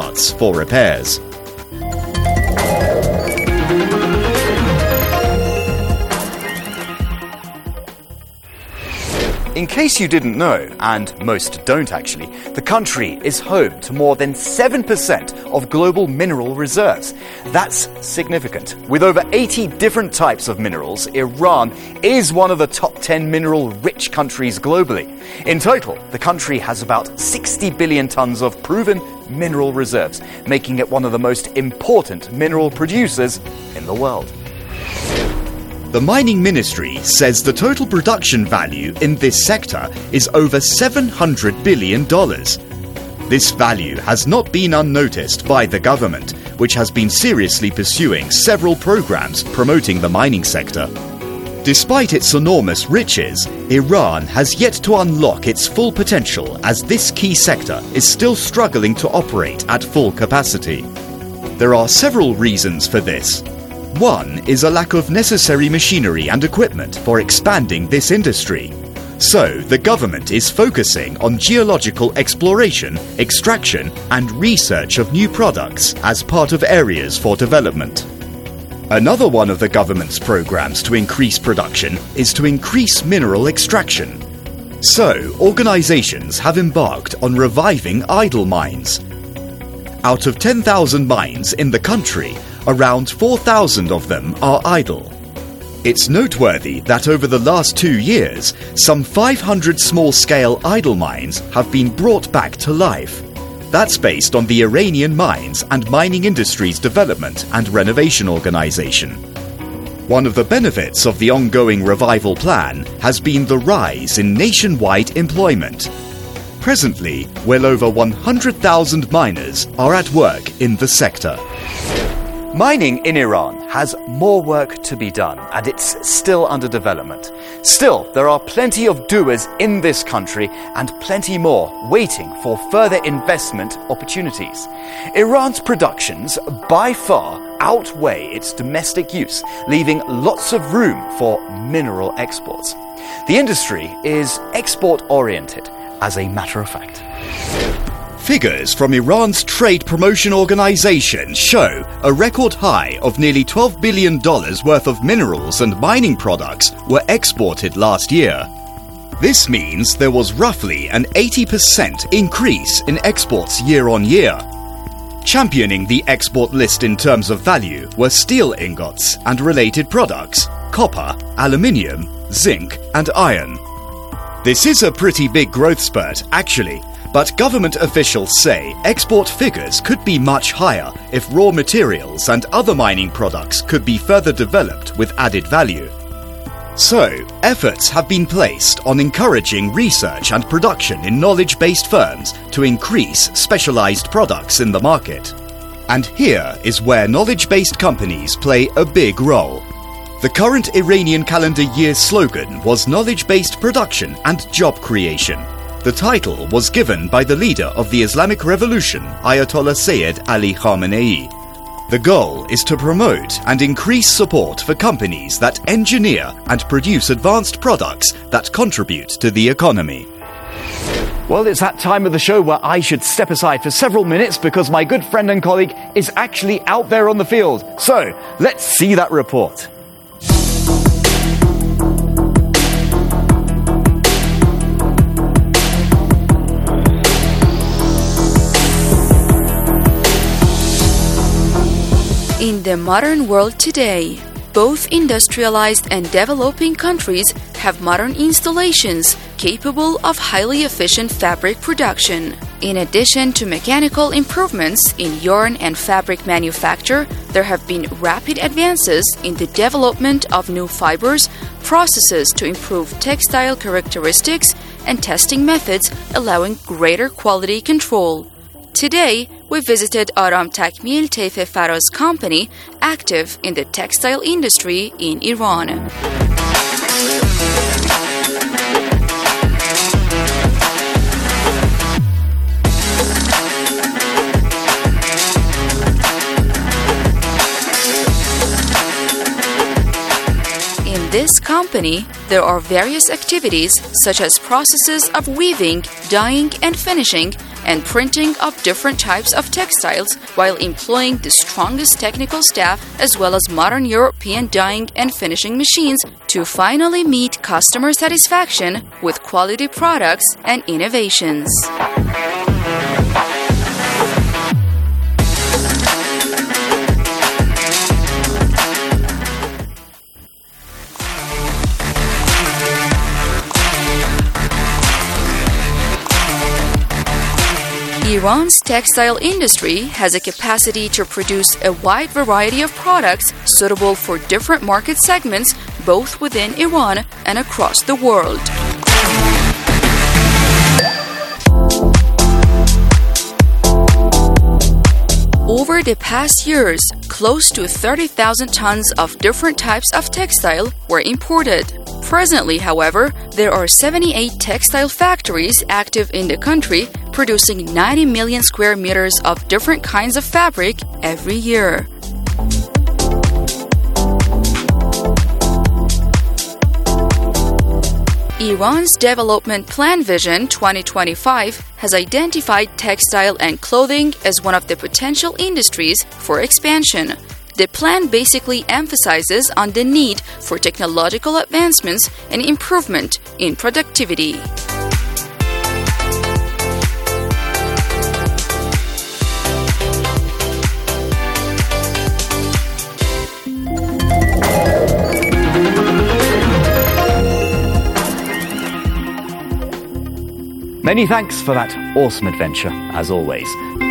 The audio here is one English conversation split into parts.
parts for repairs. In case you didn't know, and most don't actually, the country is home to more than 7% of global mineral reserves. That's significant. With over 80 different types of minerals, Iran is one of the top 10 mineral-rich countries globally. In total, the country has about 60 billion tons of proven mineral reserves, making it one of the most important mineral producers in the world. The Mining Ministry says the total production value in this sector is over $700 billion. This value has not been unnoticed by the government, which has been seriously pursuing several programs promoting the mining sector. Despite its enormous riches, Iran has yet to unlock its full potential as this key sector is still struggling to operate at full capacity. There are several reasons for this. One is a lack of necessary machinery and equipment for expanding this industry. So, the government is focusing on geological exploration, extraction, and research of new products as part of areas for development. Another one of the government's programs to increase production is to increase mineral extraction. So, organizations have embarked on reviving idle mines. Out of 10,000 mines in the country, around 4,000 of them are idle. It's noteworthy that over the last 2 years, some 500 small-scale idle mines have been brought back to life. That's based on the Iranian Mines and Mining Industries Development and Renovation Organization. One of the benefits of the ongoing revival plan has been the rise in nationwide employment. Presently, well over 100,000 miners are at work in the sector. Mining in Iran has more work to be done, and it's still under development. Still, there are plenty of doers in this country and plenty more waiting for further investment opportunities. Iran's productions by far outweigh its domestic use, leaving lots of room for mineral exports. The industry is export-oriented, as a matter of fact. Figures from Iran's Trade Promotion Organization show a record high of nearly $12 billion worth of minerals and mining products were exported last year. This means there was roughly an 80% increase in exports year on year. Championing the export list in terms of value were steel ingots and related products, copper, aluminium, zinc, and iron. This is a pretty big growth spurt, actually. But government officials say export figures could be much higher if raw materials and other mining products could be further developed with added value. So, efforts have been placed on encouraging research and production in knowledge-based firms to increase specialized products in the market. And here is where knowledge-based companies play a big role. The current Iranian calendar year slogan was Knowledge-Based Production and Job Creation. The title was given by the leader of the Islamic Revolution, Ayatollah Sayyid Ali Khamenei. The goal is to promote and increase support for companies that engineer and produce advanced products that contribute to the economy. Well, it's that time of the show where I should step aside for several minutes because my good friend and colleague is actually out there on the field. So, let's see that report. In the modern world today, both industrialized and developing countries have modern installations capable of highly efficient fabric production. In addition to mechanical improvements in yarn and fabric manufacture, there have been rapid advances in the development of new fibers, processes to improve textile characteristics, and testing methods allowing greater quality control. Today, we visited Aram Takmil Teife Faraz company, active in the textile industry in Iran. In this company, there are various activities such as processes of weaving, dyeing, and finishing, and printing of different types of textiles while employing the strongest technical staff as well as modern European dyeing and finishing machines to finally meet customer satisfaction with quality products and innovations. Iran's textile industry has a capacity to produce a wide variety of products suitable for different market segments both within Iran and across the world. Over the past years, close to 30,000 tons of different types of textile were imported. Presently, however, there are 78 textile factories active in the country, producing 90 million square meters of different kinds of fabric every year. Iran's Development Plan Vision 2025 has identified textile and clothing as one of the potential industries for expansion. The plan basically emphasizes on the need for technological advancements and improvement in productivity. Many thanks for that awesome adventure, as always.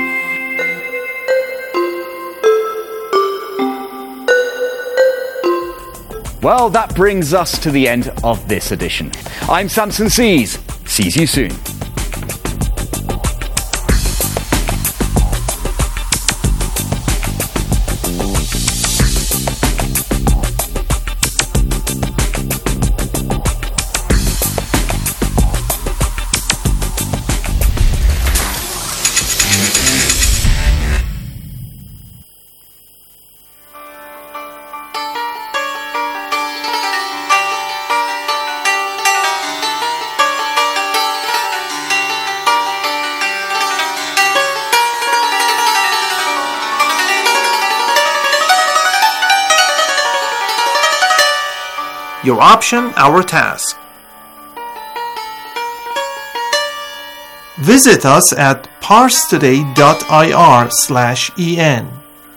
Well, that brings us to the end of this edition. I'm Samson Sees. Sees you soon. Your option, our task. Visit us at parstoday.ir/en.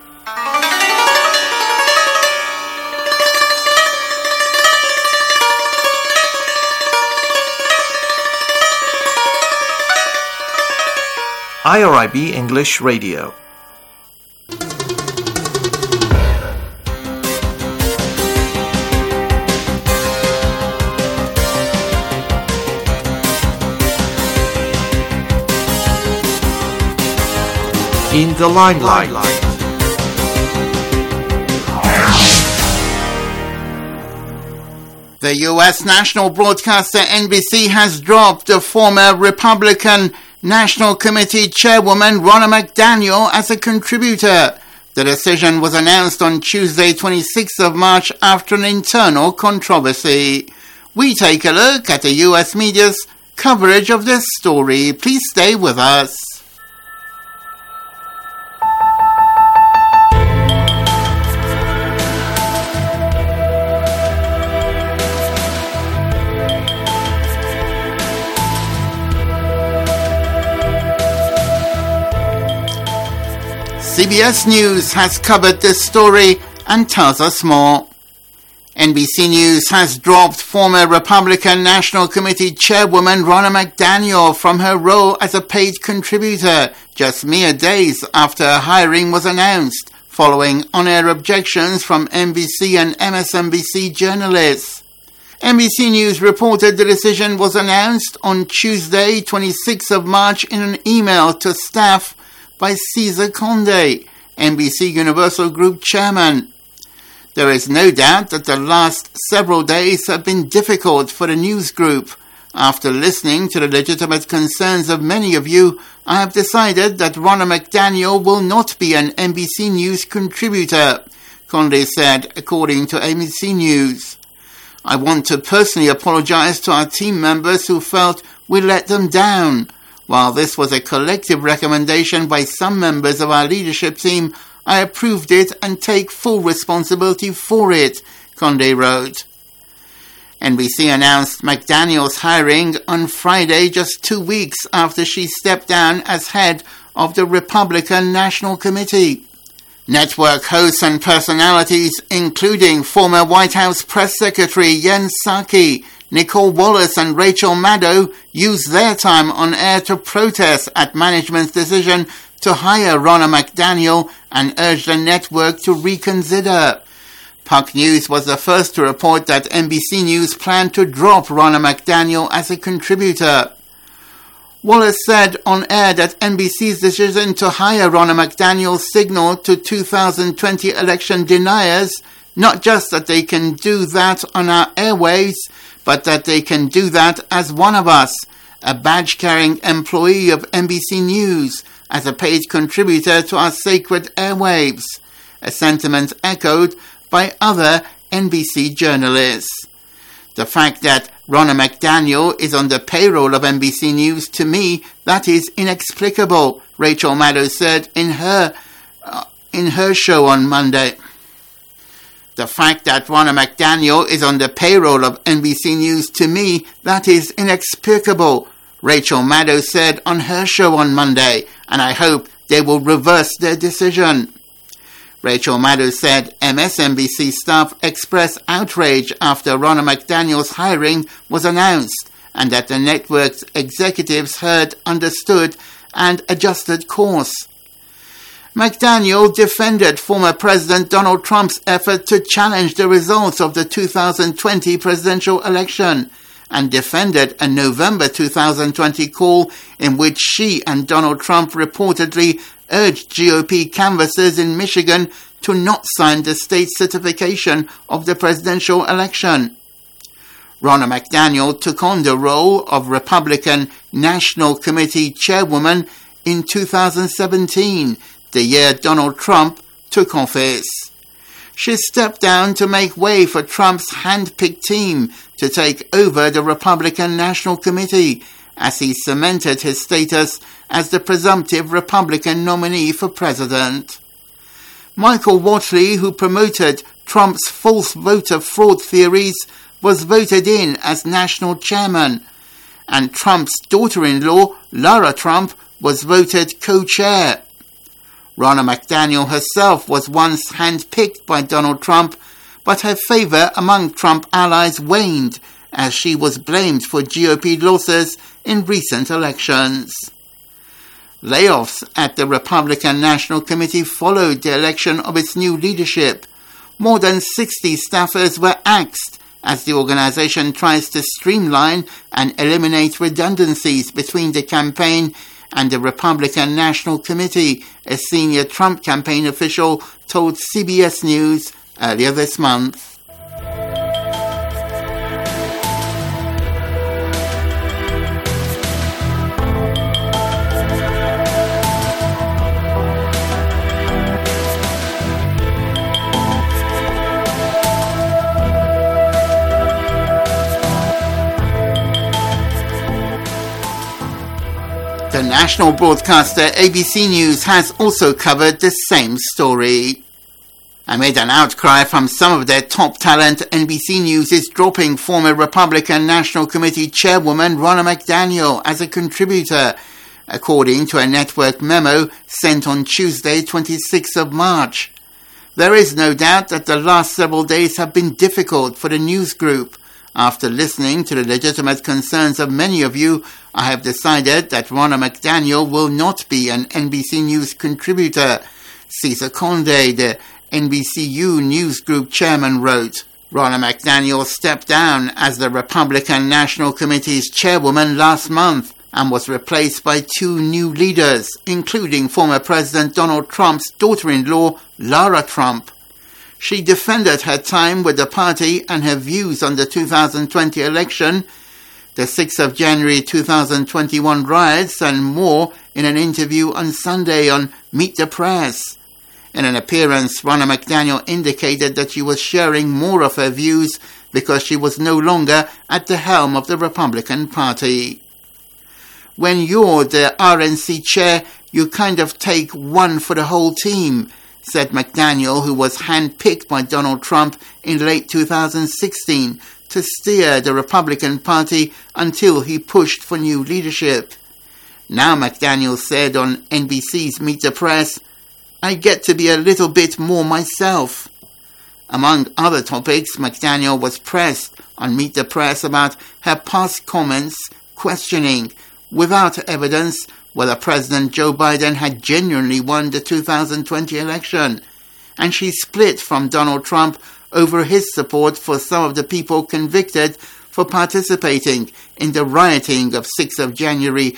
IRIB English Radio. In the limelight. The U.S. national broadcaster NBC has dropped the former Republican National Committee chairwoman Ronna McDaniel as a contributor. The decision was announced on Tuesday, 26th of March, after an internal controversy. We take a look at the U.S. media's coverage of this story. Please stay with us. CBS News has covered this story and tells us more. NBC News has dropped former Republican National Committee chairwoman Ronna McDaniel from her role as a paid contributor just mere days after her hiring was announced, following on-air objections from NBC and MSNBC journalists. NBC News reported the decision was announced on Tuesday, 26th of March, in an email to staff by Cesar Conde, NBC Universal Group chairman. There is no doubt that the last several days have been difficult for the news group. After listening to the legitimate concerns of many of you, I have decided that Ronna McDaniel will not be an NBC News contributor, Conde said, according to ABC News. I want to personally apologize to our team members who felt we let them down. While this was a collective recommendation by some members of our leadership team, I approved it and take full responsibility for it, Condé wrote. NBC announced McDaniel's hiring on Friday, just 2 weeks after she stepped down as head of the Republican National Committee. Network hosts and personalities, including former White House Press Secretary Jen Psaki, Nicole Wallace and Rachel Maddow, used their time on air to protest at management's decision to hire Ronna McDaniel and urge the network to reconsider. Puck News was the first to report that NBC News planned to drop Ronna McDaniel as a contributor. Wallace said on air that NBC's decision to hire Ronna McDaniel signaled to 2020 election deniers not just that they can do that on our airwaves, but that they can do that as one of us, a badge-carrying employee of NBC News, as a paid contributor to our sacred airwaves, a sentiment echoed by other NBC journalists. The fact that Ronna McDaniel is on the payroll of NBC News, to me, that is inexplicable, Rachel Maddow said in her show on Monday. The fact that Ronna McDaniel is on the payroll of NBC News, to me, that is inexplicable, Rachel Maddow said on her show on Monday, and I hope they will reverse their decision. Rachel Maddow said MSNBC staff expressed outrage after Ronna McDaniel's hiring was announced, and that the network's executives heard, understood, and adjusted course. McDaniel defended former President Donald Trump's effort to challenge the results of the 2020 presidential election, and defended a November 2020 call in which she and Donald Trump reportedly urged GOP canvassers in Michigan to not sign the state certification of the presidential election. Ronna McDaniel took on the role of Republican National Committee chairwoman in 2017, the year Donald Trump took office. She stepped down to make way for Trump's hand-picked team to take over the Republican National Committee as he cemented his status as the presumptive Republican nominee for president. Michael Whatley, who promoted Trump's false voter fraud theories, was voted in as national chairman, and Trump's daughter-in-law, Lara Trump, was voted co-chair. Ronna McDaniel herself was once hand-picked by Donald Trump, but her favor among Trump allies waned as she was blamed for GOP losses in recent elections. Layoffs at the Republican National Committee followed the election of its new leadership. More than 60 staffers were axed as the organization tries to streamline and eliminate redundancies between the campaign and the Republican National Committee, a senior Trump campaign official told CBS News earlier this month. The national broadcaster ABC News has also covered the same story. Amid an outcry from some of their top talent, NBC News is dropping former Republican National Committee chairwoman Ronna McDaniel as a contributor, according to a network memo sent on Tuesday, 26th of March. There is no doubt that the last several days have been difficult for the news group. After listening to the legitimate concerns of many of you, I have decided that Ronna McDaniel will not be an NBC News contributor, Cesar Condé, the NBCU News Group chairman, wrote. Ronna McDaniel stepped down as the Republican National Committee's chairwoman last month and was replaced by two new leaders, including former President Donald Trump's daughter-in-law, Lara Trump. She defended her time with the party and her views on the 2020 election, the 6th of January 2021 riots, and more in an interview on Sunday on Meet the Press. In an appearance, Ronna McDaniel indicated that she was sharing more of her views because she was no longer at the helm of the Republican Party. when you're the RNC chair, you kind of take one for the whole team, said McDaniel, who was handpicked by Donald Trump in late 2016 to steer the Republican Party until he pushed for new leadership. Now McDaniel said on NBC's Meet the Press, "I get to be a little bit more myself." Among other topics, McDaniel was pressed on Meet the Press about her past comments questioning, without evidence, whether President Joe Biden had genuinely won the 2020 election, and she split from Donald Trump over his support for some of the people convicted for participating in the rioting of 6th of January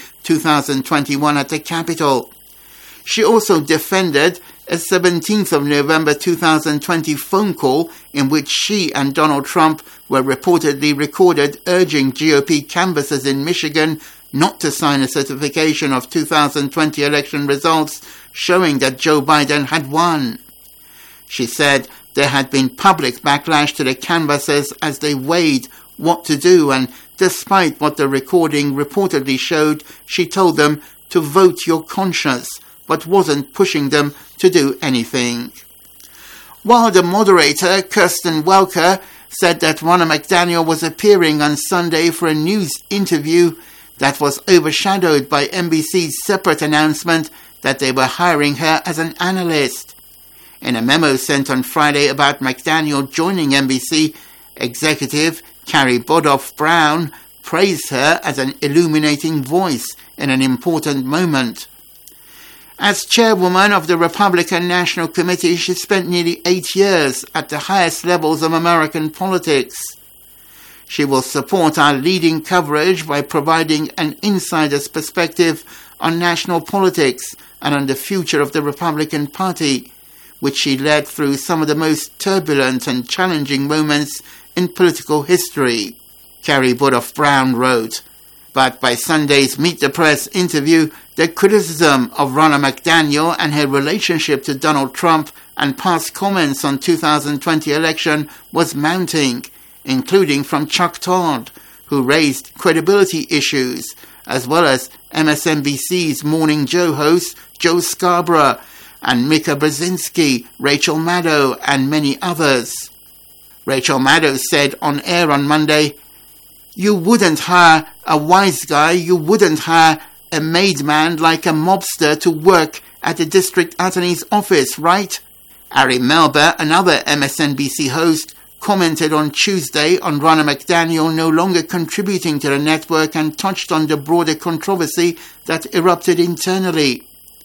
2021 at the Capitol. She also defended a 17th of November 2020 phone call in which she and Donald Trump were reportedly recorded urging GOP canvassers in Michigan not to sign a certification of 2020 election results showing that Joe Biden had won. She said there had been public backlash to the canvassers as they weighed what to do, and despite what the recording reportedly showed, she told them to vote your conscience, but wasn't pushing them to do anything. While the moderator, Kirsten Welker, said that Ronna McDaniel was appearing on Sunday for a news interview that was overshadowed by NBC's separate announcement that they were hiring her as an analyst. In a memo sent on Friday about McDaniel joining NBC, executive Carrie Bodoff Brown praised her as an illuminating voice in an important moment. As chairwoman of the Republican National Committee, she spent nearly 8 years at the highest levels of American politics. She will support our leading coverage by providing an insider's perspective on national politics and on the future of the Republican Party, which she led through some of the most turbulent and challenging moments in political history, Carrie Bodoff Brown wrote. But by Sunday's Meet the Press interview, the criticism of Ronna McDaniel and her relationship to Donald Trump and past comments on 2020 election was mounting, including from Chuck Todd, who raised credibility issues, as well as MSNBC's Morning Joe host Joe Scarborough, and Mika Brzezinski, Rachel Maddow, and many others. Rachel Maddow said on air on Monday, "You wouldn't hire a wise guy, you wouldn't hire a made man like a mobster to work at the district attorney's office, right?" Ari Melber, another MSNBC host, commented on Tuesday on Ronna McDaniel no longer contributing to the network and touched on the broader controversy that erupted internally.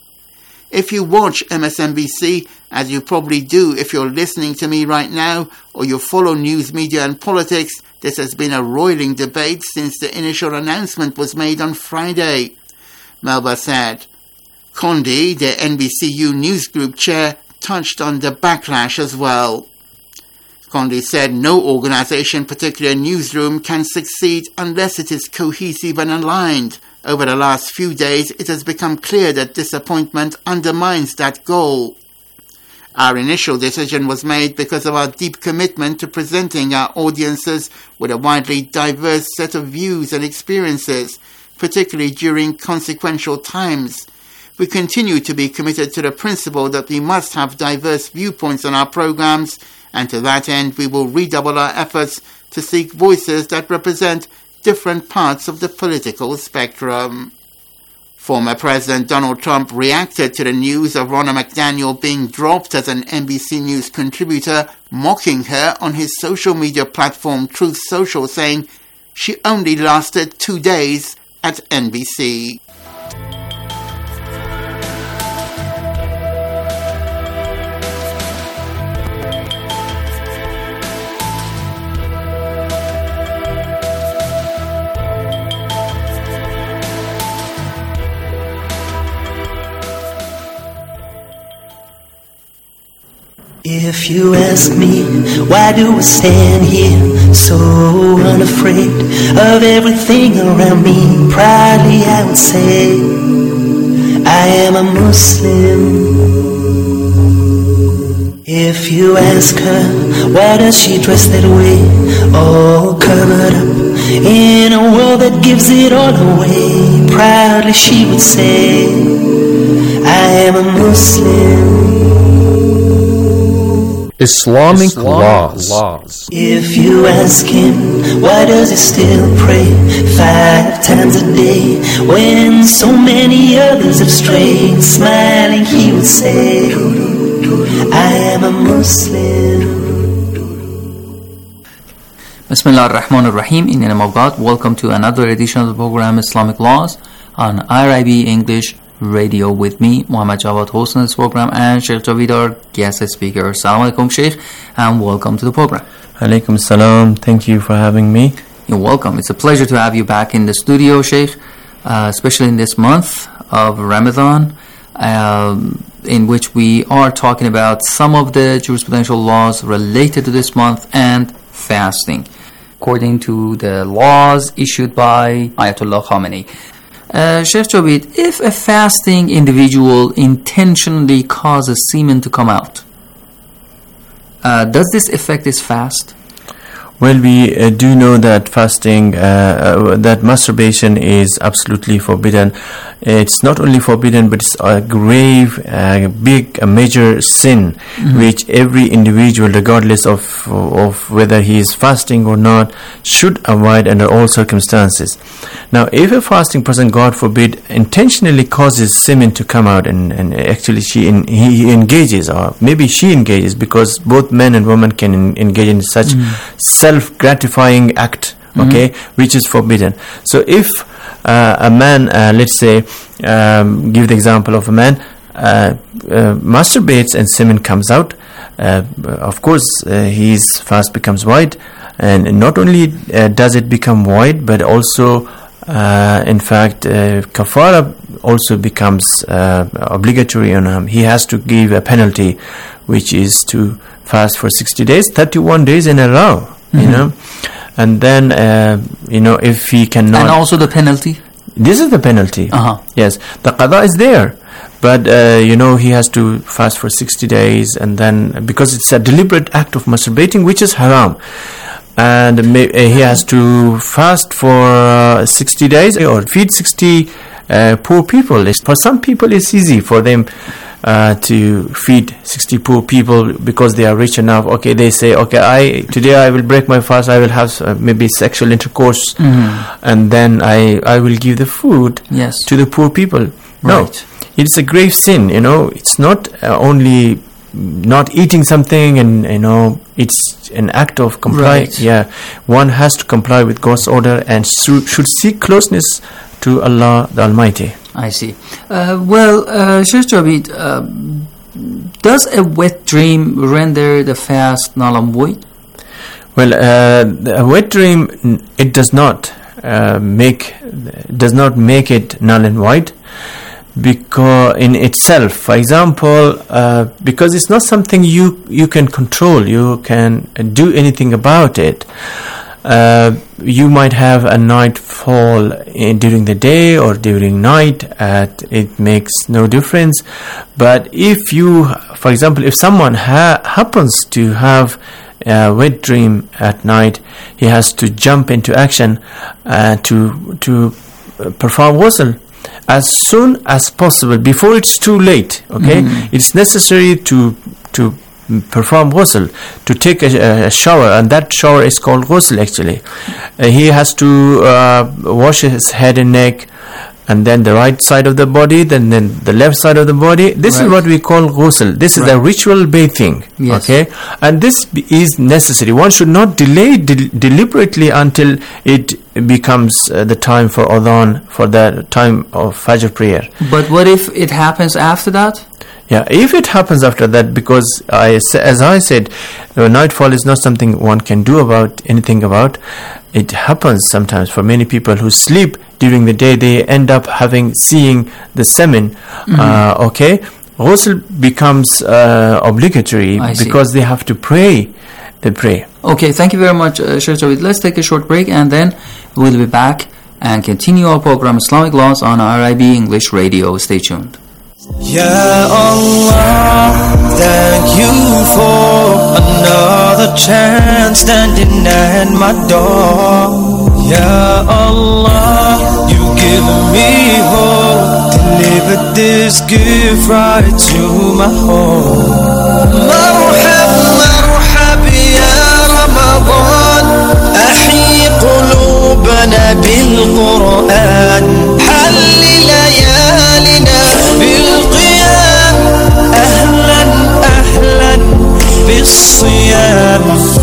If you watch MSNBC, as you probably do if you're listening to me right now, or you follow news media and politics, this has been a roiling debate since the initial announcement was made on Friday, Melba said. Condi, the NBCU Newsgroup chair, touched on the backlash as well. Condi said no organization, particularly a newsroom, can succeed unless it is cohesive and aligned. Over the last few days, it has become clear that disappointment undermines that goal. Our initial decision was made because of our deep commitment to presenting our audiences with a widely diverse set of views and experiences, particularly during consequential times. We continue to be committed to the principle that we must have diverse viewpoints on our programs, and to that end we will redouble our efforts to seek voices that represent different parts of the political spectrum. Former President Donald Trump reacted to the news of Ronna McDaniel being dropped as an NBC News contributor, mocking her on his social media platform Truth Social, saying she only lasted 2 days at NBC. If you ask me, why do I stand here so unafraid of everything around me? Proudly I would say, I am a Muslim. If If you ask her, why does she dress that way? All covered up in a world that gives it all away. Proudly she would say, I am a Muslim. Islamic laws. If you ask him, why does he still pray 5 times a day when so many others have strayed? Smiling he would say, I am a Muslim. Bismillah ar-Rahman ar-Rahim. In the name of God, welcome to another edition of the program Islamic Laws on IRIB English Radio with me, Muhammad Jawad, hosting this program, and Sheikh Javid, our guest speaker. Assalamu alaikum, Sheikh, and welcome to the program. Alaikum salam. Thank you for having me. You're welcome. It's a pleasure to have you back in the studio, Sheikh, especially in this month of Ramadan, in which we are talking about some of the jurisprudential laws related to this month and fasting, according to the laws issued by Ayatollah Khamenei. Sheikh Javid, if a fasting individual intentionally causes semen to come out, does this affect his fast? Well, we do know that fasting, that masturbation is absolutely forbidden. It's not only forbidden, but it's a grave, big, major sin, which every individual, regardless of whether he is fasting or not, should avoid under all circumstances. Now, if a fasting person, God forbid, intentionally causes semen to come out, and actually he engages, or maybe she engages, because both men and women can engage in such self-gratifying act, which is forbidden. So if a man, let's say, give the example of a man, masturbates and semen comes out, of course his fast becomes void, and not only does it become void, but also in fact kafara also becomes obligatory on him. He has to give a penalty, which is to fast for 60 days, 31 days in a row, you know. And then, if he cannot... And also the penalty? This is the penalty. Yes. The qada is there. But, he has to fast for 60 days. And then, because it's a deliberate act of masturbating, which is haram. And he has to fast for 60 days or feed 60 poor people. For some people, it's easy for them to feed 60 poor people because they are rich enough. Okay, they say, today I will break my fast, I will have maybe sexual intercourse, and then I will give the food to the poor people. No, it's a grave sin, it's not only not eating something and, it's an act of compliance. One has to comply with God's order and should seek closeness to Allah the Almighty. I see. Sheikh Javid, does a wet dream render the fast null and void? Well, a wet dream, it does not make it null and void, because in itself, for example, because it's not something you can control, you can do anything about it. You might have a nightfall during the day or during night. It makes no difference. But if you, for example, if someone happens to have a wet dream at night, he has to jump into action to perform ghusl as soon as possible, before it's too late. It's necessary to perform ghusl, to take a shower, and that shower is called ghusl actually. He has to wash his head and neck, and then the right side of the body, then the left side of the body. This is what we call ghusl. This is a ritual bathing. And this is necessary. One should not delay deliberately until it becomes the time for adhan, for the time of Fajr prayer. But what if it happens after that? Yeah, if it happens after that, because as I said, nightfall is not something one can do anything about. It happens sometimes for many people who sleep during the day. They end up seeing the semen. Ghusl becomes obligatory because they have to pray. They pray. Okay, thank you very much, Sheikh Javid. Let's take a short break, and then we'll be back and continue our program Islamic Laws on IRIB English Radio. Stay tuned. Ya Allah, thank you for chance standing at my door. Ya Allah, you give me hope. Deliver this gift right to my home. Marhab, marhab ya Ramadan, أحيي قلوبنا بالقرآن, حل ليالنا بالقيام, أهلا أهلا بالصيام.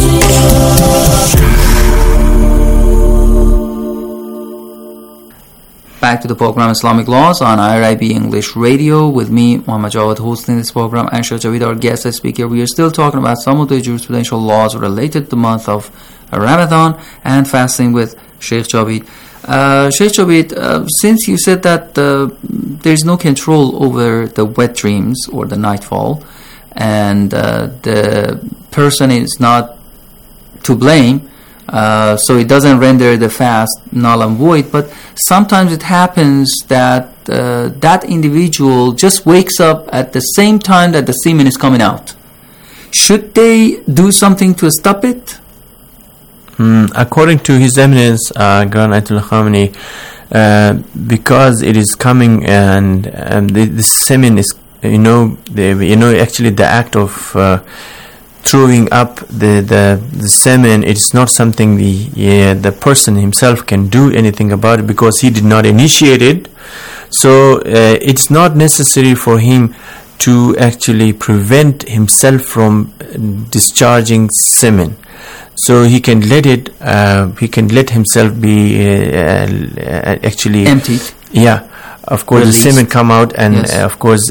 Back to the program Islamic Laws on IRIB English Radio with me, Muhammad Jawad, hosting this program, and Sheikh Javid, our guest speaker. We are still talking about some of the jurisprudential laws related to the month of Ramadan and fasting with Sheikh Javid. Sheikh Javid, since you said that there is no control over the wet dreams or the nightfall, and the person is not to blame, so it doesn't render the fast null and void, but sometimes it happens that that individual just wakes up at the same time that the semen is coming out. Should they do something to stop it? According to His Eminence Grand Ayatollah Khamenei, because it is coming and the semen is, actually the act of throwing up the semen, it's not something the person himself can do anything about it, because he did not initiate it. So it's not necessary for him to actually prevent himself from discharging semen. So he can let it. He can let himself be actually emptied. Yeah, of course, released. The semen come out, and yes. Of course,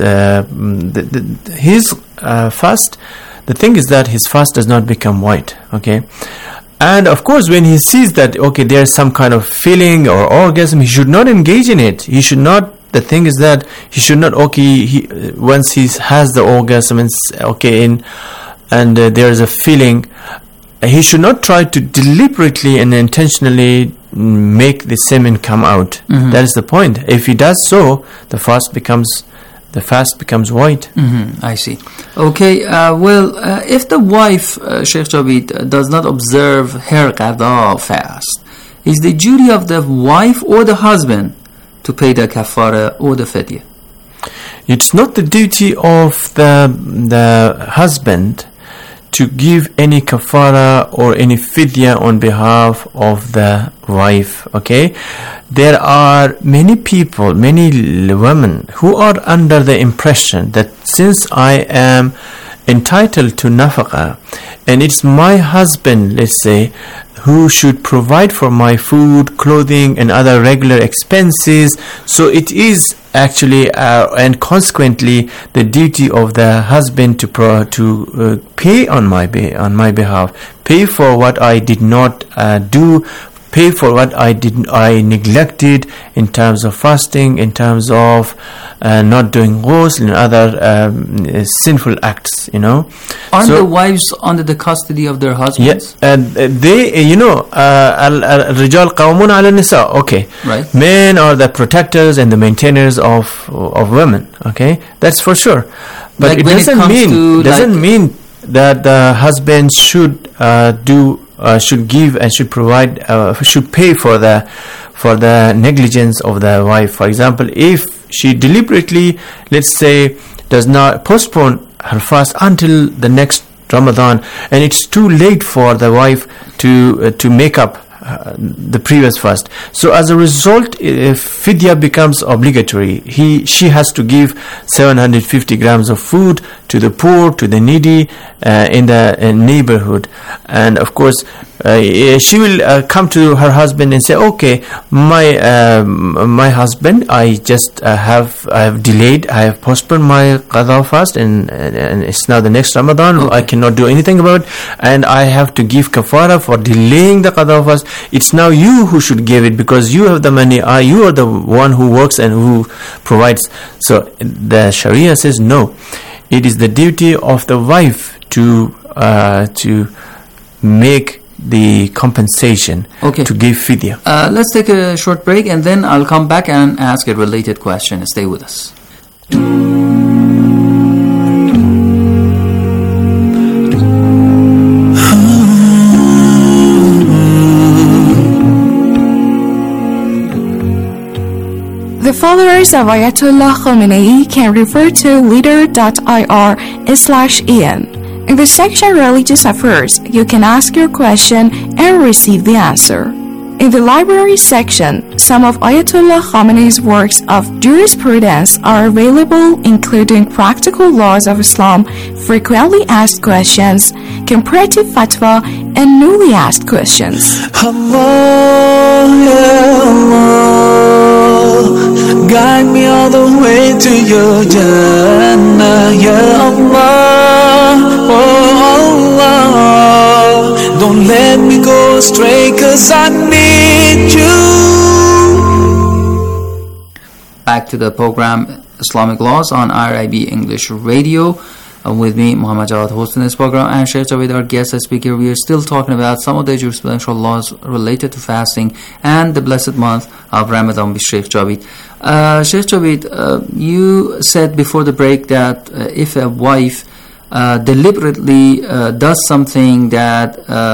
his fast. The thing is that his fast does not become white. Okay, and of course, when he sees that there's some kind of feeling or orgasm, he should not engage in it. He should not. The thing is that he should not. Once he has the orgasm and there is a feeling, he should not try to deliberately and intentionally make the semen come out. Mm-hmm. That is the point. If he does so, the fast becomes white. Mm-hmm. I see. Okay. If the wife, Sheikh Javid, does not observe her qada fast, is the duty of the wife or the husband to pay the kafara or the fidya? It's not the duty of the husband to give any kafara or any fidya on behalf of the wife. Okay, there are many people, many women who are under the impression that since I am entitled to nafaqa and it's my husband, let's say, who should provide for my food, clothing and other regular expenses, so it is actually and consequently the duty of the husband to pay on my behalf, pay for what I did not do, pay for what I neglected in terms of fasting, in terms of not doing ghusl and other sinful acts, Aren't the wives under the custody of their husbands? Yeah, they, al-rijal qawmun ala nisa. Okay, right. Men are the protectors and the maintainers of women. Okay, that's for sure. But it doesn't mean that the husband should should give and should provide, should pay for the negligence of the wife. For example, if she deliberately, let's say, does not postpone her fast until the next Ramadan, and it's too late for the wife to make up the previous fast. So as a result, if fidya becomes obligatory, she has to give 750 grams of food to the poor, to the needy in the neighborhood. And of course, she will come to her husband and say, okay, my husband, I have delayed, I have postponed my qada fast, and it's now the next Ramadan. Okay. I cannot do anything about it, and I have to give kafara for delaying the qada fast. It's now you who should give it, because you have the money. You are the one who works and who provides. So the Sharia says no. It is the duty of the wife to make the compensation, to give fidya. Let's take a short break, and then I'll come back and ask a related question. Stay with us. Followers of Ayatollah Khamenei can refer to leader.ir/en. In the section Religious Affairs, you can ask your question and receive the answer. In the library section, some of Ayatollah Khamenei's works of jurisprudence are available, including Practical Laws of Islam, Frequently Asked Questions, Comparative Fatwa, and Newly Asked Questions. Allah, ya Allah, guide me all the way to your Jannah, ya Allah, oh Allah, don't let me go astray, 'cause I need you. Back to the program Islamic Laws on RIB English Radio. With me, Muhammad Jawad, hosting this program, and Sheikh Javed, our guest speaker. We are still talking about some of the jurisprudential laws related to fasting and the blessed month of Ramadan with Sheikh Javed. Sheikh Javed, you said before the break that if a wife deliberately does something that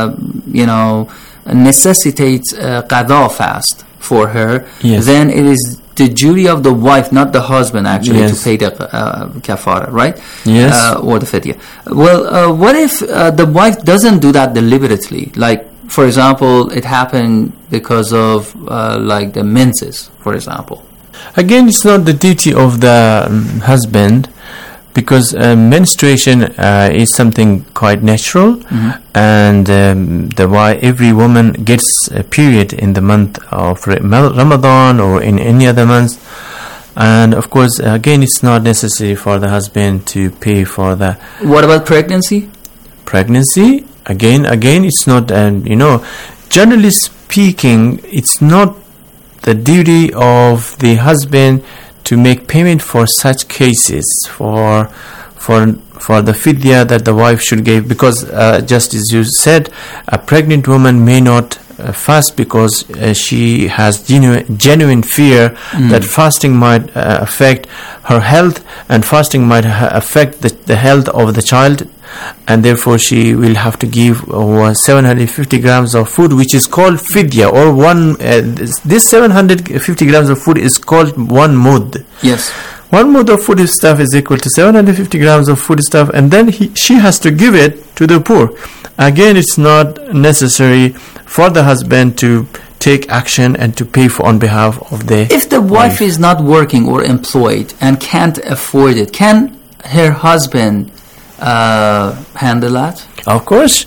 necessitates qada fast for her, yes, then it is the duty of the wife, not the husband, actually, yes, to pay the kafara, right? Yes. Or the fidya. Well, what if the wife doesn't do that deliberately? Like, for example, it happened because of like the menses, for example. Again, it's not the duty of the husband, because menstruation is something quite natural, and every woman gets a period in the month of Ramadan or in any other month, and of course, again, it's not necessary for the husband to pay for the. What about pregnancy? Pregnancy, again, it's not. Generally speaking, it's not the duty of the husband to make payment for such cases, for the fidya that the wife should give, because just as you said, a pregnant woman may not fast because she has genuine fear that fasting might affect her health, and fasting might affect the health of the child, and therefore she will have to give 750 grams of food, which is called fidya, or this 750 grams of food is called one mud. Yes. One mud of food stuff is equal to 750 grams of food stuff, and then she has to give it to the poor. Again, it's not necessary for the husband to take action and to pay for on behalf of the If the wife is not working or employed and can't afford it, can her husband handle that? Of course,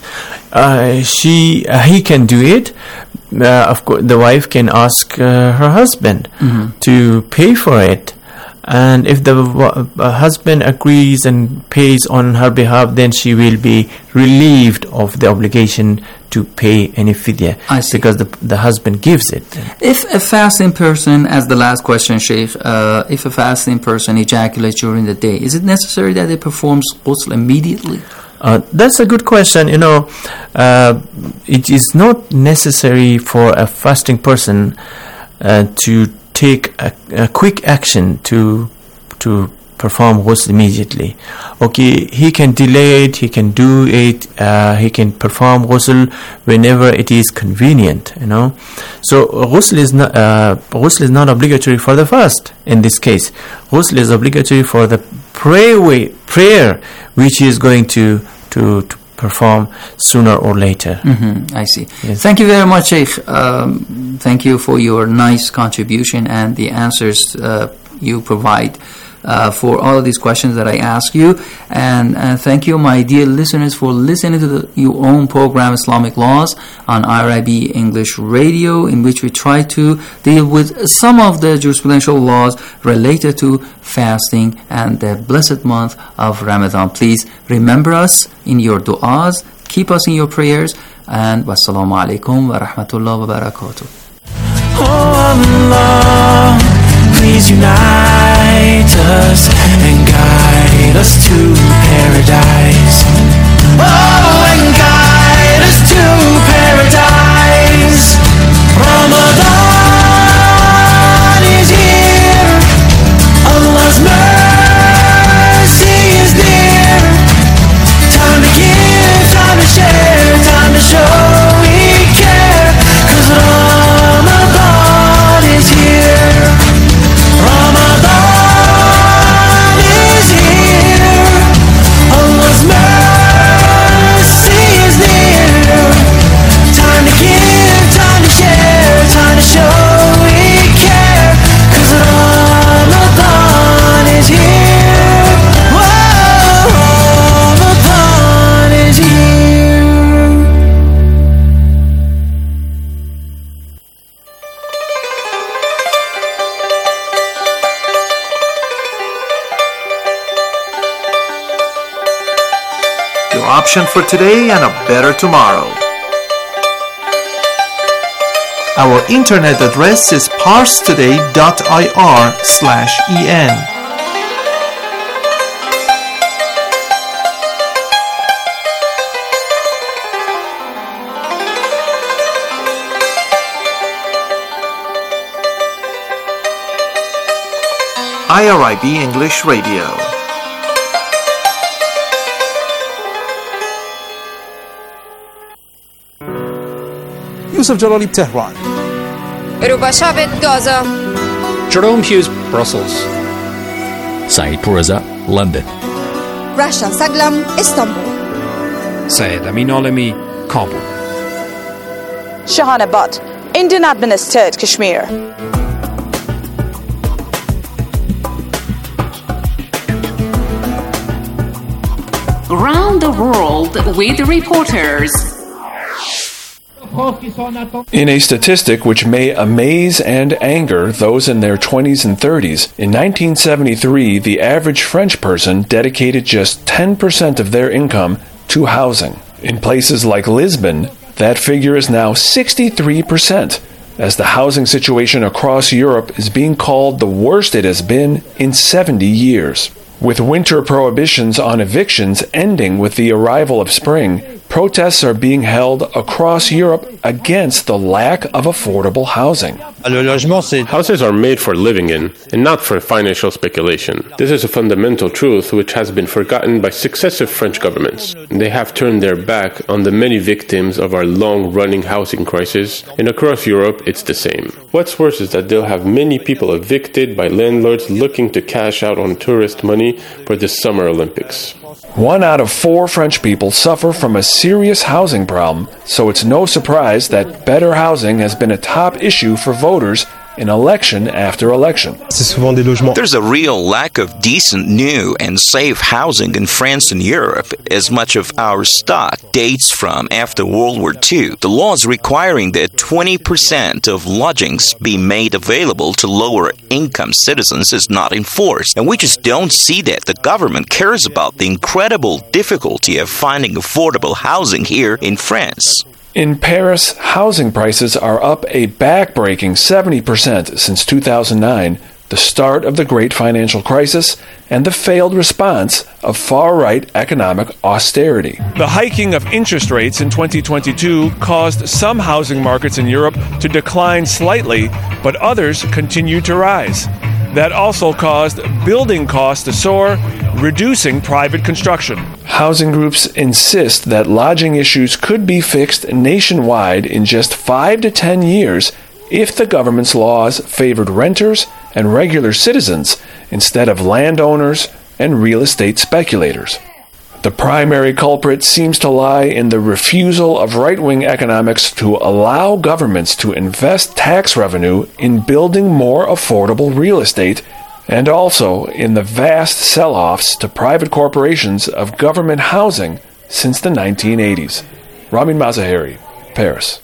he can do it. Of course, the wife can ask her husband to pay for it, and if the husband agrees and pays on her behalf, then she will be relieved of the obligation to pay any fidya, because the husband gives it. If a fasting person, as the last question, Sheikh, if a fasting person ejaculates during the day, is it necessary that they performs ghusl immediately? That's a good question. It is not necessary for a fasting person to take a quick action to perform ghusl immediately. Okay, he can delay it, he can do it, he can perform ghusl whenever it is convenient, So ghusl is not obligatory for the fast in this case. Ghusl is obligatory for the prayer which he is going to perform sooner or later. I see. Yes. Thank you very much, Sheikh. Thank you for your nice contribution and the answers you provide for all of these questions that I ask you. And thank you, my dear listeners, for listening to your own program, Islamic Laws, on RIB English Radio, in which we try to deal with some of the jurisprudential laws related to fasting and the blessed month of Ramadan. Please remember us in your du'as, keep us in your prayers, and wassalamu alaikum wa rahmatullahi wa barakatuh. Oh Allah, please unite us and guide us to paradise. Oh, and guide us to paradise. Ramadan is here. Allah's mercy is near. Time to give, time to share, time to show we care. 'Cause Ramadan is here. Ramadan option for today and a better tomorrow. Our internet address is parstoday.ir/en. IRIB English Radio. Yusuf Jalali, Tehran. Ruba Shavit, Gaza. Jerome Hughes, Brussels. Saeed Pourreza, London. Rasha Saglam, Istanbul. Syed Amin Alami, Kabul. Shahana Butt, Indian administered Kashmir. Around the world with reporters. In a statistic which may amaze and anger those in their 20s and 30s, in 1973, the average French person dedicated just 10% of their income to housing. In places like Lisbon, that figure is now 63%, as the housing situation across Europe is being called the worst it has been in 70 years. With winter prohibitions on evictions ending with the arrival of spring, protests are being held across Europe against the lack of affordable housing. Houses are made for living in, and not for financial speculation. This is a fundamental truth which has been forgotten by successive French governments. They have turned their back on the many victims of our long-running housing crisis, and across Europe it's the same. What's worse is that they'll have many people evicted by landlords looking to cash out on tourist money for the Summer Olympics. 1 out of 4 French people suffer from a serious housing problem, so it's no surprise that better housing has been a top issue for voters in election after election. There's a real lack of decent, new, and safe housing in France and Europe, as much of our stock dates from after World War II. The laws requiring that 20% of lodgings be made available to lower-income citizens is not enforced, and we just don't see that the government cares about the incredible difficulty of finding affordable housing here in France. In Paris, housing prices are up a back-breaking 70% since 2009, the start of the great financial crisis and the failed response of far-right economic austerity. The hiking of interest rates in 2022 caused some housing markets in Europe to decline slightly, but others continued to rise. That also caused building costs to soar, reducing private construction. Housing groups insist that lodging issues could be fixed nationwide in just 5 to 10 years if the government's laws favored renters and regular citizens instead of landowners and real estate speculators. The primary culprit seems to lie in the refusal of right-wing economics to allow governments to invest tax revenue in building more affordable real estate, and also in the vast sell-offs to private corporations of government housing since the 1980s. Ramin Mazaheri, Paris.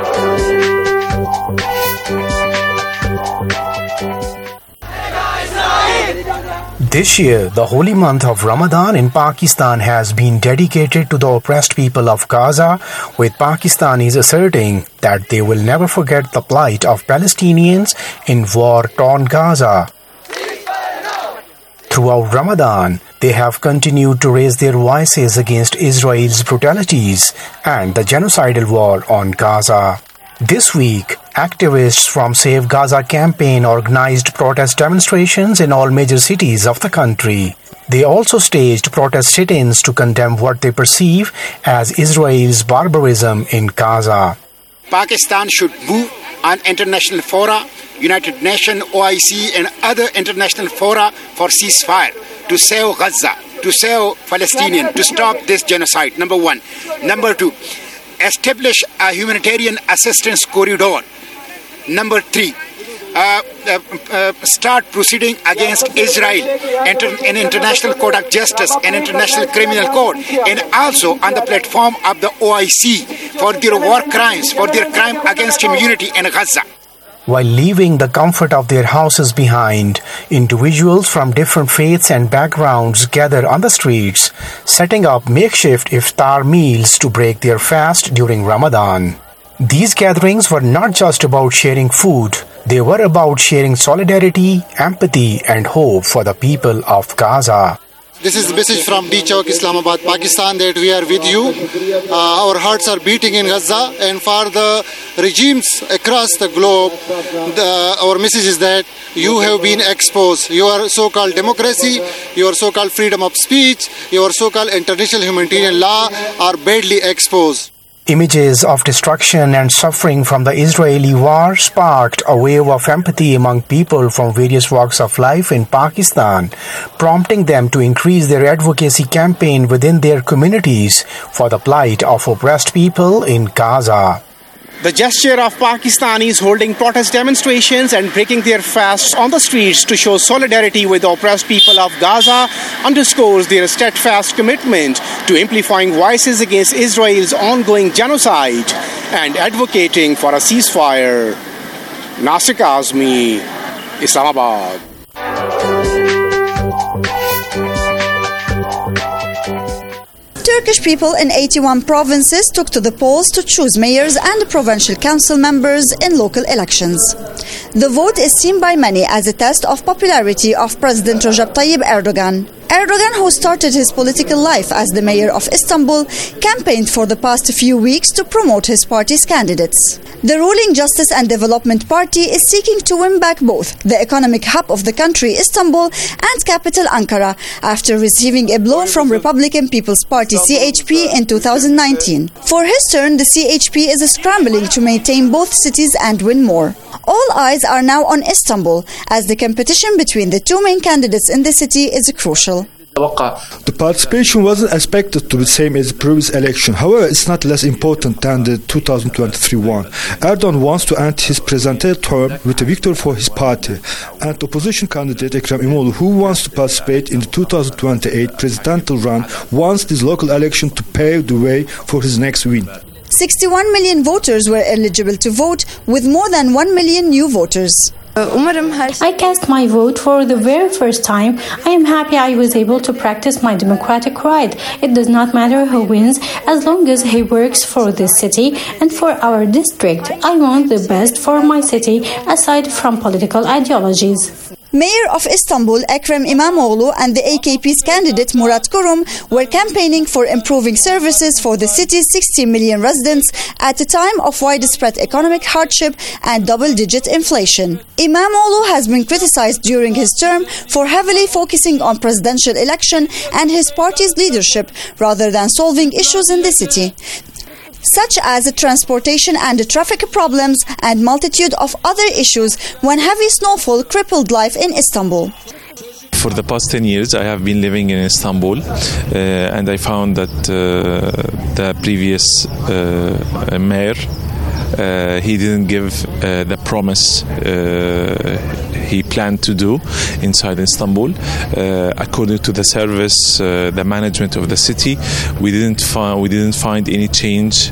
This year, the holy month of Ramadan in Pakistan has been dedicated to the oppressed people of Gaza, with Pakistanis asserting that they will never forget the plight of Palestinians in war-torn Gaza. Throughout Ramadan, they have continued to raise their voices against Israel's brutalities and the genocidal war on Gaza. This week, activists from Save Gaza campaign organized protest demonstrations in all major cities of the country. They also staged protest sit-ins to condemn what they perceive as Israel's barbarism in Gaza. Pakistan should move on international fora, United Nations, OIC and other international fora for ceasefire to save Gaza, to save Palestinians, to stop this genocide, number one. Number two, establish a humanitarian assistance corridor. Number three, start proceeding against Israel in International Court of Justice and International Criminal Court, and also on the platform of the OIC for their war crimes, for their crime against humanity in Gaza. While leaving the comfort of their houses behind, individuals from different faiths and backgrounds gather on the streets, setting up makeshift iftar meals to break their fast during Ramadan. These gatherings were not just about sharing food, they were about sharing solidarity, empathy, and hope for the people of Gaza. This is the message from D Chowk, Islamabad, Pakistan, that we are with you. Our hearts are beating in Gaza, and for the regimes across the globe, our message is that you have been exposed. Your so-called democracy, your so-called freedom of speech, your so-called international humanitarian law are badly exposed. Images of destruction and suffering from the Israeli war sparked a wave of empathy among people from various walks of life in Pakistan, prompting them to increase their advocacy campaign within their communities for the plight of oppressed people in Gaza. The gesture of Pakistanis holding protest demonstrations and breaking their fasts on the streets to show solidarity with the oppressed people of Gaza underscores their steadfast commitment to amplifying voices against Israel's ongoing genocide and advocating for a ceasefire. Nasir Kazmi, Islamabad. Turkish people in 81 provinces took to the polls to choose mayors and provincial council members in local elections. The vote is seen by many as a test of popularity of President Recep Tayyip Erdogan. Erdogan, who started his political life as the mayor of Istanbul, campaigned for the past few weeks to promote his party's candidates. The ruling Justice and Development Party is seeking to win back both the economic hub of the country, Istanbul, and capital Ankara, after receiving a blow from Republican People's Party CHP in 2019. For his turn, the CHP is scrambling to maintain both cities and win more. All eyes are now on Istanbul, as the competition between the two main candidates in the city is crucial. The participation wasn't expected to be the same as the previous election. However, it's not less important than the 2023 one. Erdogan wants to end his presidential term with a victory for his party. And opposition candidate Ekrem İmamoğlu, who wants to participate in the 2028 presidential run, wants this local election to pave the way for his next win. 61 million voters were eligible to vote, with more than 1 million new voters. I cast my vote for the very first time. I am happy I was able to practice my democratic right. It does not matter who wins, as long as he works for this city and for our district. I want the best for my city, aside from political ideologies. Mayor of Istanbul, Ekrem İmamoğlu, and the AKP's candidate Murat Kurum were campaigning for improving services for the city's 60 million residents at a time of widespread economic hardship and double-digit inflation. İmamoğlu has been criticized during his term for heavily focusing on presidential election and his party's leadership rather than solving issues in the city, such as transportation and traffic problems and multitude of other issues when heavy snowfall crippled life in Istanbul. For the past 10 years, I have been living in Istanbul, and I found that the previous mayor, he didn't give the promise he planned to do inside Istanbul. According to the service, the management of the city, we didn't find any change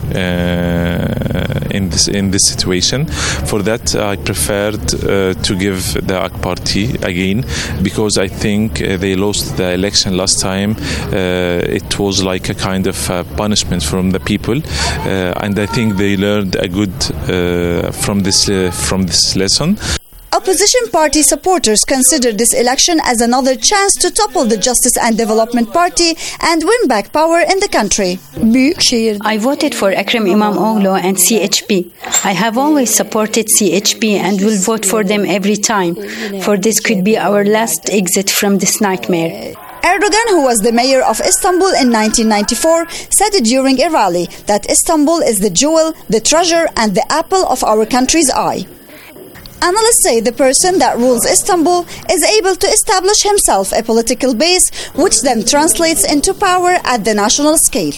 in this situation. For that, I preferred to give the AK Party again, because I think they lost the election last time. It was like a kind of punishment from the people, and I think they learned a good from this lesson. Opposition party supporters consider this election as another chance to topple the Justice and Development Party and win back power in the country. I voted for Ekrem İmamoğlu and CHP. I have always supported CHP and will vote for them every time, for this could be our last exit from this nightmare. Erdogan, who was the mayor of Istanbul in 1994, said during a rally that Istanbul is the jewel, the treasure, and the apple of our country's eye. Analysts say the person that rules Istanbul is able to establish himself a political base, which then translates into power at the national scale.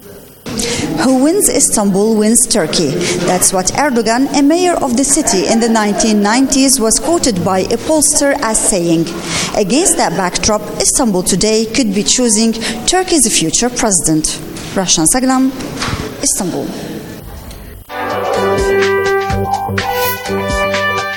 Who wins Istanbul wins Turkey. That's what Erdogan, a mayor of the city in the 1990s, was quoted by a pollster as saying. Against that backdrop, Istanbul today could be choosing Turkey's future president. Rashan Saglam, Istanbul.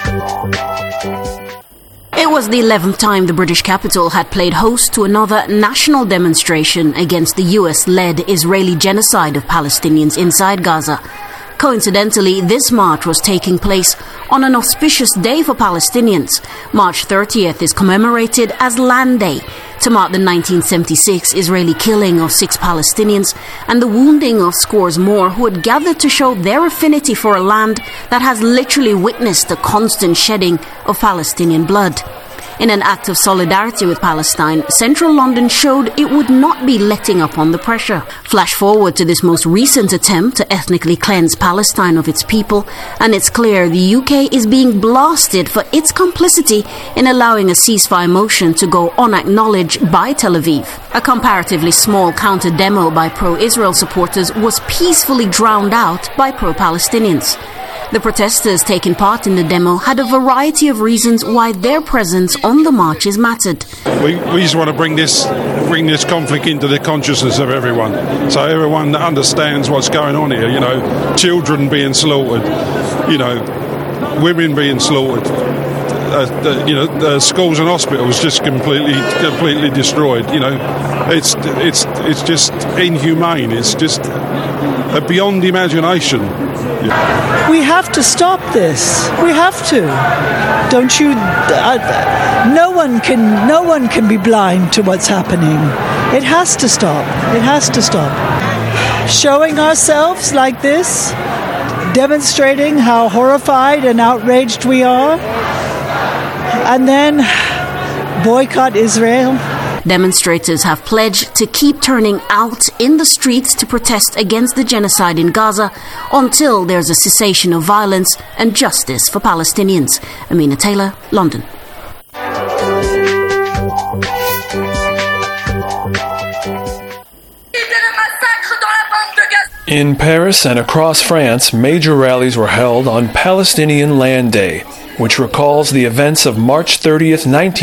It was the 11th time the British capital had played host to another national demonstration against the US-led Israeli genocide of Palestinians inside Gaza. Coincidentally, this march was taking place on an auspicious day for Palestinians. March 30th is commemorated as Land Day, to mark the 1976 Israeli killing of 6 Palestinians and the wounding of scores more who had gathered to show their affinity for a land that has literally witnessed the constant shedding of Palestinian blood. In an act of solidarity with Palestine, central London showed it would not be letting up on the pressure. Flash forward to this most recent attempt to ethnically cleanse Palestine of its people, and it's clear the UK is being blasted for its complicity in allowing a ceasefire motion to go unacknowledged by Tel Aviv. A comparatively small counter-demo by pro-Israel supporters was peacefully drowned out by pro-Palestinians. The protesters taking part in the demo had a variety of reasons why their presence on the marches mattered. We just want to bring this conflict into the consciousness of everyone, so everyone understands what's going on here. You know, children being slaughtered, you know, women being slaughtered, schools and hospitals just completely destroyed. You know, it's just inhumane. It's just beyond imagination. Yeah. We have to stop this. We have to. Don't you? No one can be blind to what's happening. It has to stop. It has to stop. Showing ourselves like this, demonstrating how horrified and outraged we are, and then boycott Israel. Demonstrators have pledged to keep turning out in the streets to protest against the genocide in Gaza until there's a cessation of violence and justice for Palestinians. Amina Taylor, London. In Paris and across France, major rallies were held on Palestinian Land Day, which recalls the events of March 30th,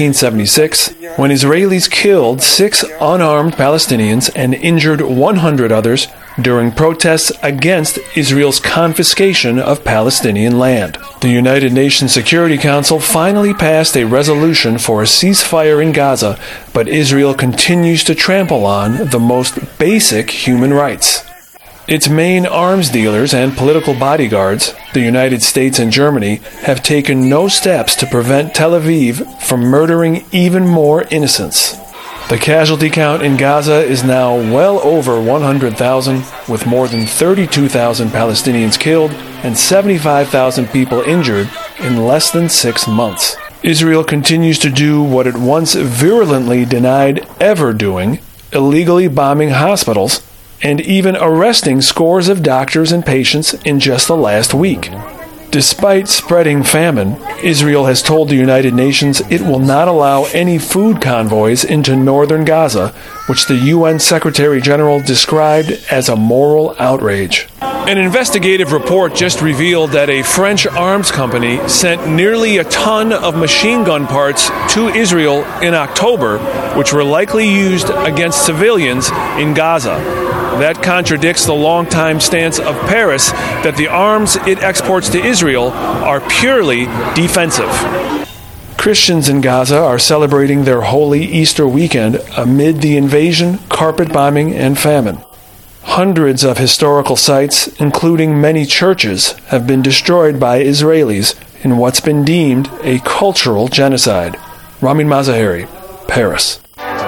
1976, when Israelis killed 6 unarmed Palestinians and injured 100 others during protests against Israel's confiscation of Palestinian land. The United Nations Security Council finally passed a resolution for a ceasefire in Gaza, but Israel continues to trample on the most basic human rights. Its main arms dealers and political bodyguards, the United States and Germany, have taken no steps to prevent Tel Aviv from murdering even more innocents. The casualty count in Gaza is now well over 100,000, with more than 32,000 Palestinians killed and 75,000 people injured in less than 6 months. Israel continues to do what it once virulently denied ever doing, illegally bombing hospitals, and even arresting scores of doctors and patients in just the last week. Despite spreading famine, Israel has told the United Nations it will not allow any food convoys into northern Gaza, which the UN Secretary General described as a moral outrage. An investigative report just revealed that a French arms company sent nearly a ton of machine gun parts to Israel in October, which were likely used against civilians in Gaza. That contradicts the long-time stance of Paris that the arms it exports to Israel are purely defensive. Christians in Gaza are celebrating their holy Easter weekend amid the invasion, carpet bombing, and famine. Hundreds of historical sites, including many churches, have been destroyed by Israelis in what's been deemed a cultural genocide. Ramin Mazaheri, Paris.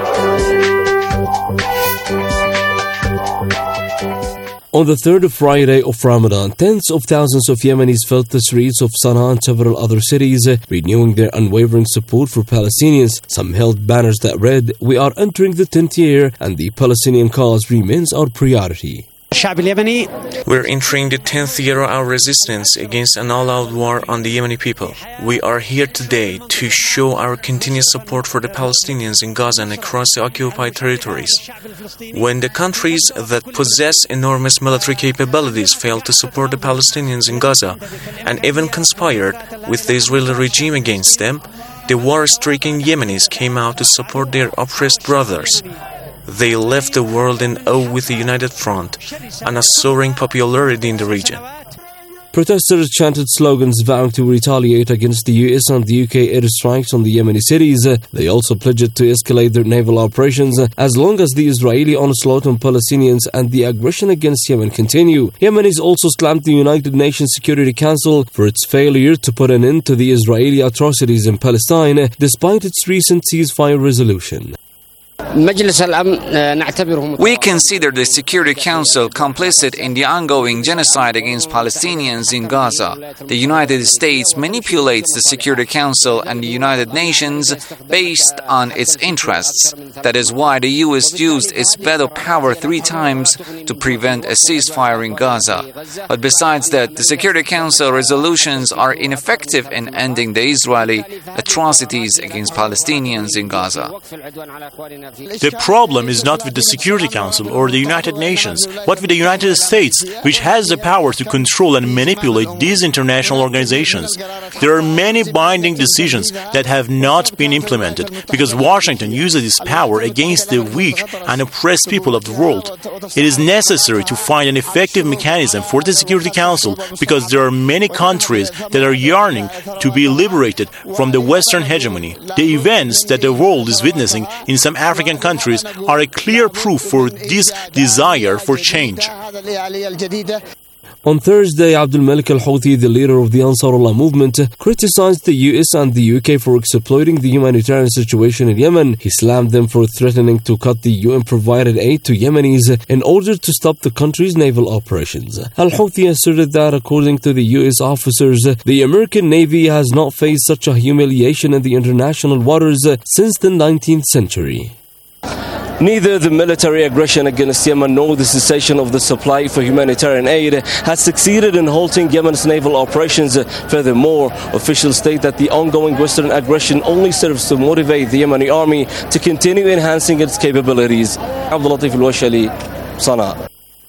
On the third Friday of Ramadan, tens of thousands of Yemenis filled the streets of Sana'a and several other cities, renewing their unwavering support for Palestinians. Some held banners that read, "We are entering the 10th year and the Palestinian cause remains our priority." We're entering the 10th year of our resistance against an all-out war on the Yemeni people. We are here today to show our continuous support for the Palestinians in Gaza and across the occupied territories. When the countries that possess enormous military capabilities failed to support the Palestinians in Gaza and even conspired with the Israeli regime against them, the war-stricken Yemenis came out to support their oppressed brothers. They left the world in awe with the United Front and a soaring popularity in the region. Protesters chanted slogans vowing to retaliate against the US and the UK airstrikes on the Yemeni cities. They also pledged to escalate their naval operations as long as the Israeli onslaught on Palestinians and the aggression against Yemen continue. Yemenis also slammed the United Nations Security Council for its failure to put an end to the Israeli atrocities in Palestine despite its recent ceasefire resolution. We consider the Security Council complicit in the ongoing genocide against Palestinians in Gaza. The United States manipulates the Security Council and the United Nations based on its interests. That is why the U.S. used its veto power 3 times to prevent a ceasefire in Gaza. But besides that, the Security Council resolutions are ineffective in ending the Israeli atrocities against Palestinians in Gaza. The problem is not with the Security Council or the United Nations, but with the United States, which has the power to control and manipulate these international organizations. There are many binding decisions that have not been implemented because Washington uses its power against the weak and oppressed people of the world. It is necessary to find an effective mechanism for the Security Council because there are many countries that are yearning to be liberated from the Western hegemony. The events that the world is witnessing in some African countries are a clear proof for this desire for change. On Thursday, Abdul Malik al-Houthi, the leader of the Ansarullah movement, criticized the US and the UK for exploiting the humanitarian situation in Yemen. He slammed them for threatening to cut the UN-provided aid to Yemenis in order to stop the country's naval operations. Al-Houthi asserted that, according to the US officers, the American Navy has not faced such a humiliation in the international waters since the 19th century. Neither the military aggression against Yemen nor the cessation of the supply for humanitarian aid has succeeded in halting Yemen's naval operations. Furthermore, officials state that the ongoing Western aggression only serves to motivate the Yemeni army to continue enhancing its capabilities. Abdul Latif al-Washali, Sana'a.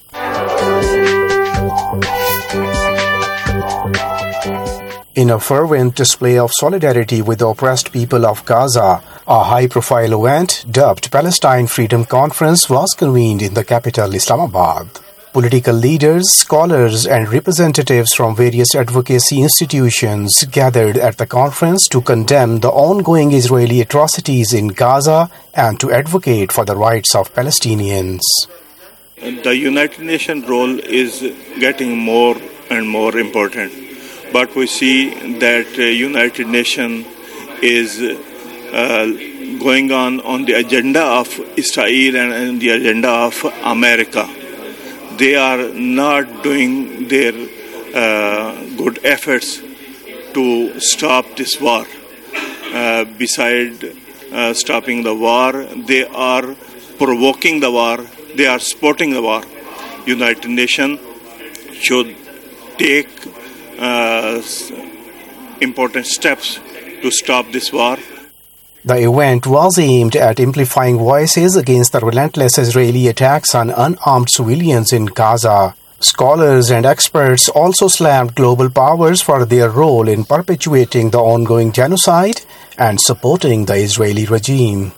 In a fervent display of solidarity with the oppressed people of Gaza, a high-profile event dubbed Palestine Freedom Conference was convened in the capital, Islamabad. Political leaders, scholars, and representatives from various advocacy institutions gathered at the conference to condemn the ongoing Israeli atrocities in Gaza and to advocate for the rights of Palestinians. The United Nations role is getting more and more important. But we see that United Nations is going on the agenda of Israel and the agenda of America. They are not doing their good efforts to stop this war. Besides stopping the war, they are provoking the war. They are supporting the war. United Nations should take important steps to stop this war. The event was aimed at amplifying voices against the relentless Israeli attacks on unarmed civilians in Gaza. Scholars and experts also slammed global powers for their role in perpetuating the ongoing genocide and supporting the Israeli regime.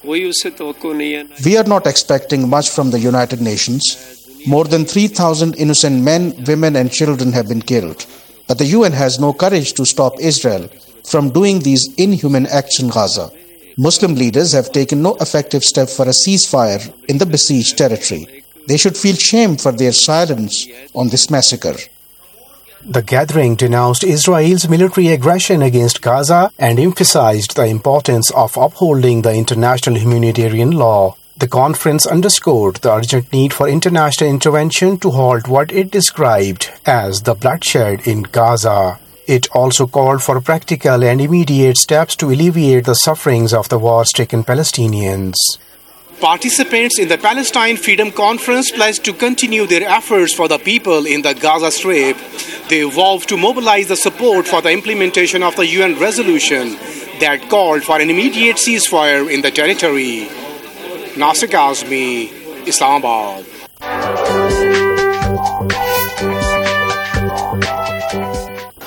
We are not expecting much from the United Nations. More than 3,000 innocent men, women, and children have been killed. But the UN has no courage to stop Israel from doing these inhuman acts in Gaza. Muslim leaders have taken no effective step for a ceasefire in the besieged territory. They should feel shame for their silence on this massacre. The gathering denounced Israel's military aggression against Gaza and emphasized the importance of upholding the international humanitarian law. The conference underscored the urgent need for international intervention to halt what it described as the bloodshed in Gaza. It also called for practical and immediate steps to alleviate the sufferings of the war-stricken Palestinians. Participants in the Palestine Freedom Conference pledged to continue their efforts for the people in the Gaza Strip. They vowed to mobilize the support for the implementation of the UN resolution that called for an immediate ceasefire in the territory. Nasir Kazmi, Islamabad. Area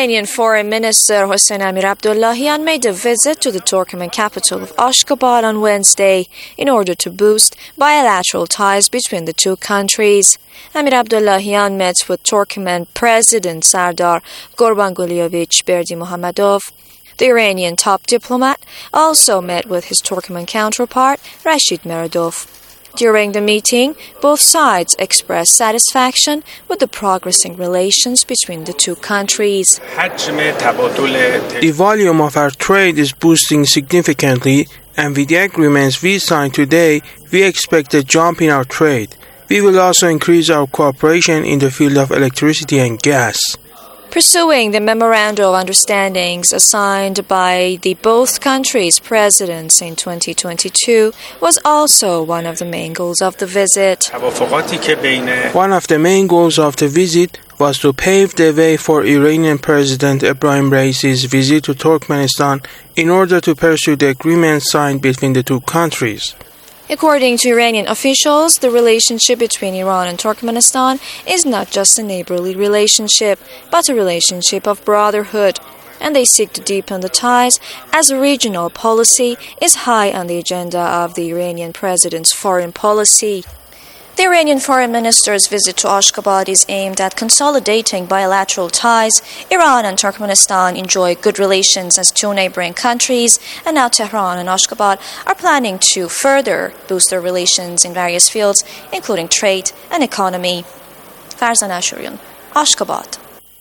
Iranian Foreign Minister Hossein Amir-Abdollahian made a visit to the Turkmen capital of Ashgabat on Wednesday in order to boost bilateral ties between the two countries. Amir-Abdollahian met with Turkmen President Sardar Gurbangulyevich Berdimuhamedov. The Iranian top diplomat also met with his Turkmen counterpart Rashid Meredov. During the meeting, both sides expressed satisfaction with the progressing relations between the two countries. The volume of our trade is boosting significantly, and with the agreements we signed today, we expect a jump in our trade. We will also increase our cooperation in the field of electricity and gas. Pursuing the Memorandum of Understandings signed by the both countries' presidents in 2022 was also one of the main goals of the visit. One of the main goals of the visit was to pave the way for Iranian President Ebrahim Raisi's visit to Turkmenistan in order to pursue the agreement signed between the two countries. According to Iranian officials, the relationship between Iran and Turkmenistan is not just a neighborly relationship, but a relationship of brotherhood, and they seek to deepen the ties as regional policy is high on the agenda of the Iranian president's foreign policy. The Iranian foreign minister's visit to Ashgabat is aimed at consolidating bilateral ties. Iran and Turkmenistan enjoy good relations as two neighboring countries, and now Tehran and Ashgabat are planning to further boost their relations in various fields, including trade and economy. Farzan Ashurian, Ashgabat.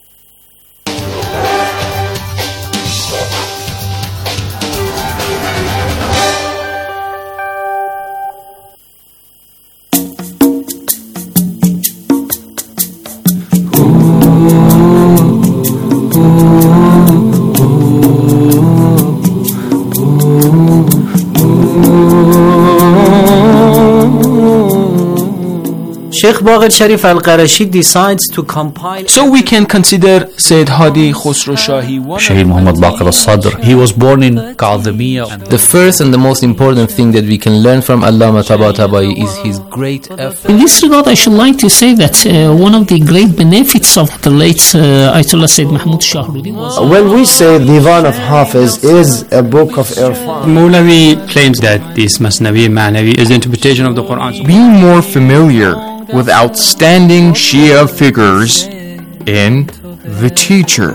Sheikh Baqir Sharif Al-Qarashi decides to compile. So we can consider Sayyid Hadi Khosrow Shahi one. Shaheed Muhammad Baqir Al-Sadr. He was born in Kadhimiya. The first and the most important thing that we can learn from Allama Tabatabai is his great effort. In this regard, I should like to say that one of the great benefits of the late Ayatollah Sayyid Mahmoud Shahruddin was... When we say Divan of Hafiz is a book of Irfan, Mawlavi claims that this Masnavi Ma'navi is the interpretation of the Quran. Be more familiar with outstanding Shia figures in The Teacher.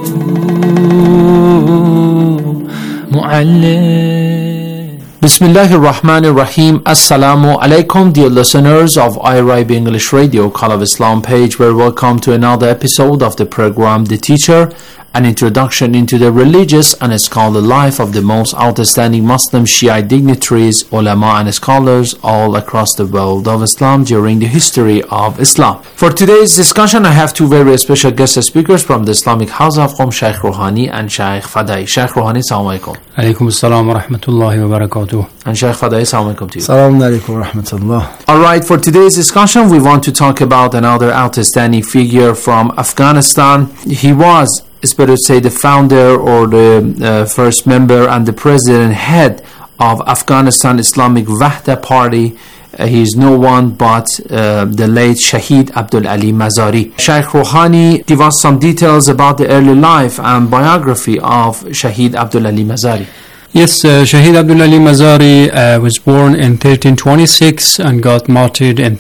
Bismillahir Rahmanir Rahim. Assalamu alaikum, dear listeners of IRIB English Radio, Call of Islam page. We're welcome to another episode of the program The Teacher, an introduction into the religious and scholarly life of the most outstanding Muslim Shiite dignitaries, ulama and scholars all across the world of Islam during the history of Islam. For today's discussion, I have two very special guest speakers from the Islamic House of Qom, Shaykh Rouhani and Shaykh Fadai. Shaykh Rouhani, Assalamu alaikum. Alaikum assalam wa rahmatullahi wa barakatuh. And Shaykh Fadai, Assalamu alaikum to you. Assalamu alaikum wa rahmatullah. Alright, for today's discussion, we want to talk about another outstanding figure from Afghanistan. He was, it's better to say, the founder or the first member and the president head of Afghanistan Islamic Wahda Party. He is no one but the late Shaheed Abdul Ali Mazari. Shaykh Rouhani, give us some details about the early life and biography of Shaheed Abdul Ali Mazari. Yes, Shaheed Abdul Ali Mazari was born in 1326 and got martyred in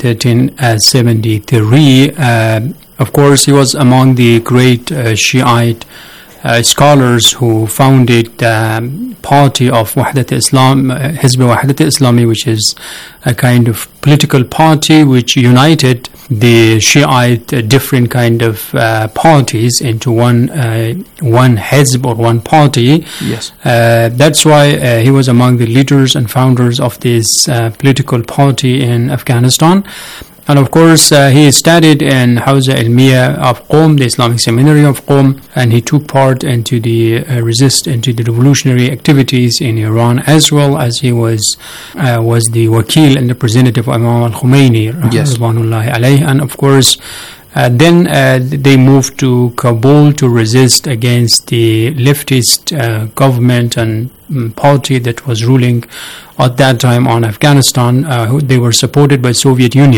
1373. Of course, he was among the great Shiite scholars who founded the party of Wahdat Islam, Hizb Wahdat Islami, which is a kind of political party which united the Shiite different kind of parties into one Hizb or one party. Yes. That's why he was among the leaders and founders of this political party in Afghanistan. And of course, he studied in Hawza Ilmiya of Qom, the Islamic Seminary of Qom, and he took part into the revolutionary activities in Iran, as well as he was the wakil and representative of Imam al-Khomeini, yes, Ridwanullahi alayhi. And of course, then they moved to Kabul to resist against the leftist government and party that was ruling at that time on Afghanistan. They were supported by Soviet Union.